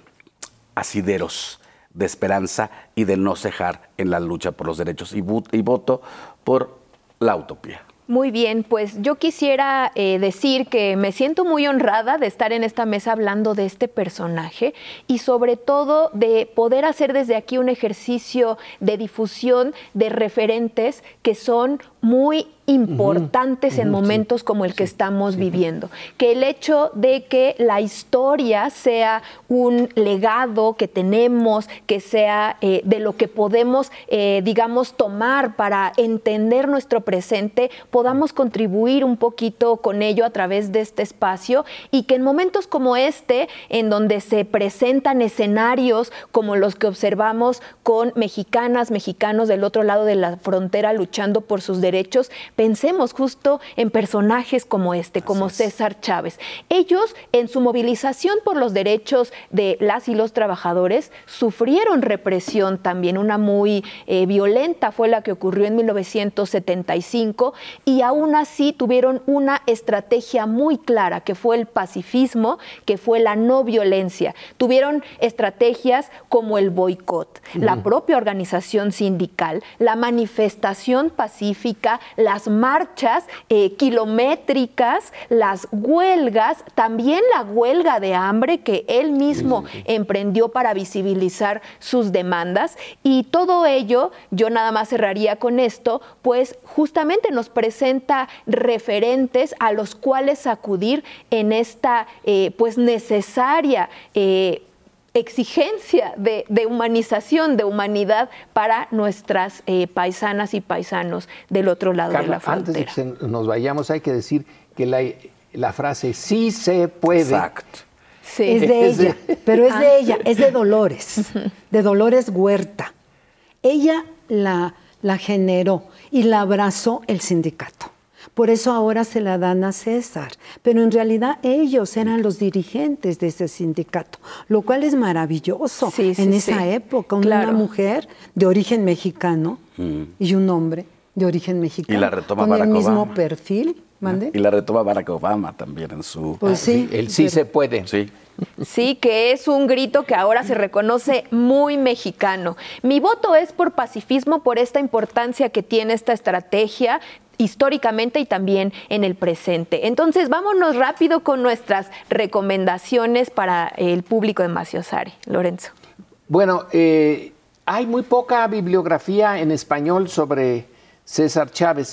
Speaker 11: asideros de esperanza y de no cejar en la lucha por los derechos. Y, y voto por la utopía.
Speaker 7: Muy bien, pues yo quisiera eh, decir que me siento muy honrada de estar en esta mesa hablando de este personaje y sobre todo de poder hacer desde aquí un ejercicio de difusión de referentes que son muy importantes uh-huh, en uh-huh, momentos sí, como el que sí, estamos sí. viviendo. Que el hecho de que la historia sea un legado que tenemos, que sea eh, de lo que podemos, eh, digamos, tomar para entender nuestro presente, podamos contribuir un poquito con ello a través de este espacio y que en momentos como este, en donde se presentan escenarios como los que observamos con mexicanas, mexicanos del otro lado de la frontera luchando por sus derechos, pensemos justo en personajes como este, como César Chávez. Ellos, en su movilización por los derechos de las y los trabajadores, sufrieron represión también, una muy eh, violenta fue la que ocurrió en mil novecientos setenta y cinco, y aún así tuvieron una estrategia muy clara, que fue el pacifismo, que fue la no violencia. Tuvieron estrategias como el boicot, uh-huh. la propia organización sindical, la manifestación pacífica, las marchas eh, kilométricas, las huelgas, también la huelga de hambre que él mismo sí, sí, sí. emprendió para visibilizar sus demandas, y todo ello, yo nada más cerraría con esto, pues justamente nos presenta referentes a los cuales acudir en esta eh, pues necesaria eh, exigencia de, de humanización, de humanidad para nuestras eh, paisanas y paisanos del otro lado
Speaker 8: Carla,
Speaker 7: de la frontera.
Speaker 8: Antes de que nos vayamos, hay que decir que la, la frase sí se puede.
Speaker 11: Exacto.
Speaker 9: Sí. Es de
Speaker 8: es
Speaker 9: ella,
Speaker 8: de...
Speaker 9: pero es
Speaker 7: ah.
Speaker 9: de ella, es de Dolores, de Dolores Huerta. Ella la, la generó y la abrazó el sindicato. Por eso ahora se la dan a César, pero en realidad ellos eran los dirigentes de ese sindicato, lo cual es maravilloso
Speaker 7: sí, sí,
Speaker 9: en esa
Speaker 7: sí.
Speaker 9: época,
Speaker 7: claro.
Speaker 9: una mujer de origen mexicano
Speaker 11: mm.
Speaker 9: y un hombre de origen mexicano,
Speaker 11: y la retoma
Speaker 9: con
Speaker 11: Barack
Speaker 9: el mismo
Speaker 11: Obama.
Speaker 9: perfil. ¿Mande?
Speaker 11: Y la retoma Barack Obama también en su...
Speaker 9: Pues sí,
Speaker 8: el sí
Speaker 9: pero...
Speaker 8: se puede.
Speaker 11: Sí.
Speaker 7: Sí, que es un grito que ahora se reconoce muy mexicano. Mi voto es por pacifismo, por esta importancia que tiene esta estrategia históricamente y también en el presente. Entonces, vámonos rápido con nuestras recomendaciones para el público de Maciosare. Lorenzo.
Speaker 8: Bueno, eh, hay muy poca bibliografía en español sobre César Chávez.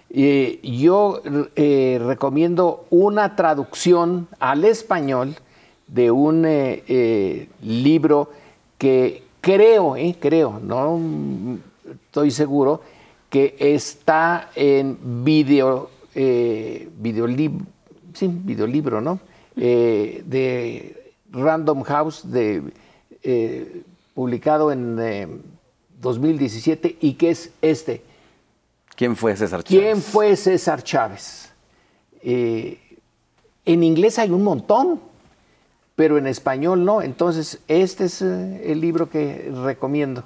Speaker 8: Eh, yo eh, recomiendo una traducción al español de un eh, eh, libro que creo, eh, creo, no estoy seguro, que está en video, eh, videolib sí, videolibro, ¿no? Eh, de Random House, de, eh, publicado en eh, dos mil diecisiete, y que es este.
Speaker 11: ¿Quién fue César Chávez?
Speaker 8: ¿Quién fue César Chávez? Eh, en inglés hay un montón, pero en español no. Entonces, este es eh, el libro que recomiendo.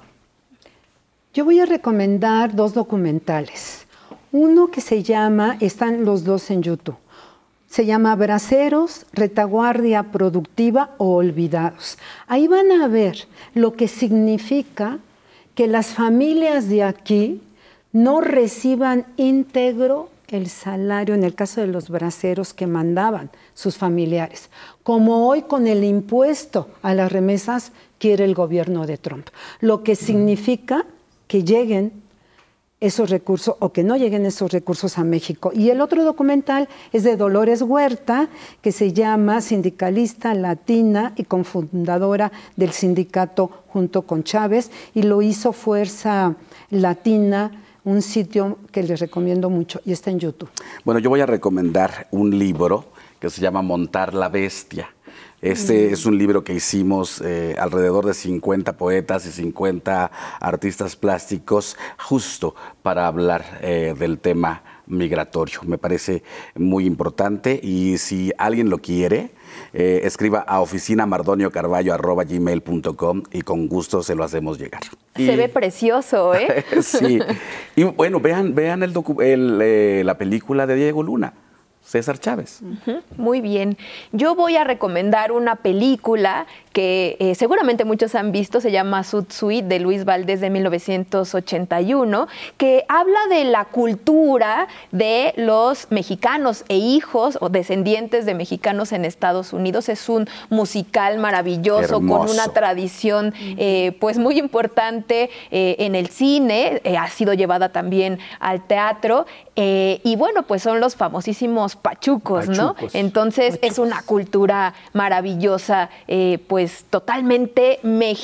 Speaker 9: Yo voy a recomendar dos documentales. Uno que se llama, están los dos en YouTube, se llama Braceros, Retaguardia Productiva o Olvidados. Ahí van a ver lo que significa que las familias de aquí no reciban íntegro el salario, en el caso de los braceros, que mandaban sus familiares, como hoy con el impuesto a las remesas quiere el gobierno de Trump. Lo que significa que lleguen esos recursos o que no lleguen esos recursos a México. Y el otro documental es de Dolores Huerta, que se llama Sindicalista Latina y cofundadora del sindicato junto con Chávez, y lo hizo Fuerza Latina, un sitio que les recomiendo mucho y está en YouTube. Bueno,
Speaker 11: yo voy a recomendar un libro que se llama Montar la Bestia. Este mm. es un libro que hicimos eh, alrededor de cincuenta poetas y cincuenta artistas plásticos justo para hablar eh, del tema migratorio. Me parece muy importante, y si alguien lo quiere, eh, escriba a oficina mardonio carballo arroba gmail punto com y con gusto se lo hacemos llegar.
Speaker 7: Se
Speaker 11: y...
Speaker 7: ve precioso, ¿eh?
Speaker 11: Sí. Y bueno, vean, vean el docu el, eh, la película de Diego Luna, César Chávez.
Speaker 7: Uh-huh. Muy bien. Yo voy a recomendar una película que eh, seguramente muchos han visto, se llama Sud Suite, de Luis Valdés, de mil novecientos ochenta y uno, que habla de la cultura de los mexicanos e hijos o descendientes de mexicanos en Estados Unidos. Es un musical maravilloso, hermoso, con una tradición eh, pues muy importante eh, en el cine, eh, ha sido llevada también al teatro, eh, y bueno, pues son los famosísimos pachucos, pachucos. ¿no? Entonces pachucos. Es una cultura maravillosa, eh, pues totalmente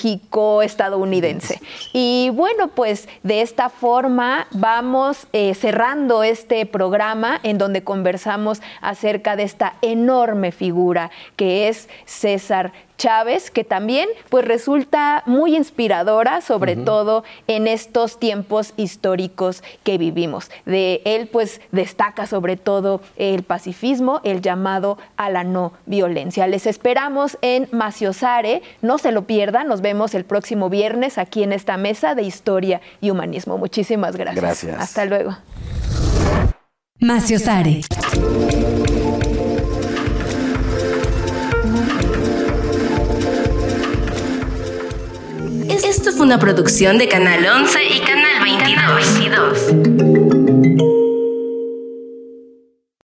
Speaker 7: México-estadounidense. Y bueno, pues de esta forma vamos eh, cerrando este programa en donde conversamos acerca de esta enorme figura que es César Chávez, que también pues resulta muy inspiradora, sobre uh-huh. todo en estos tiempos históricos que vivimos. De él pues destaca sobre todo el pacifismo, el llamado a la no violencia. Les esperamos en Maciosare, no se lo pierdan, nos vemos el próximo viernes aquí en esta mesa de Historia y Humanismo. Muchísimas gracias.
Speaker 11: Gracias.
Speaker 7: Hasta luego.
Speaker 3: Maciosare.
Speaker 1: Esto fue una producción de Canal once y Canal veintidós.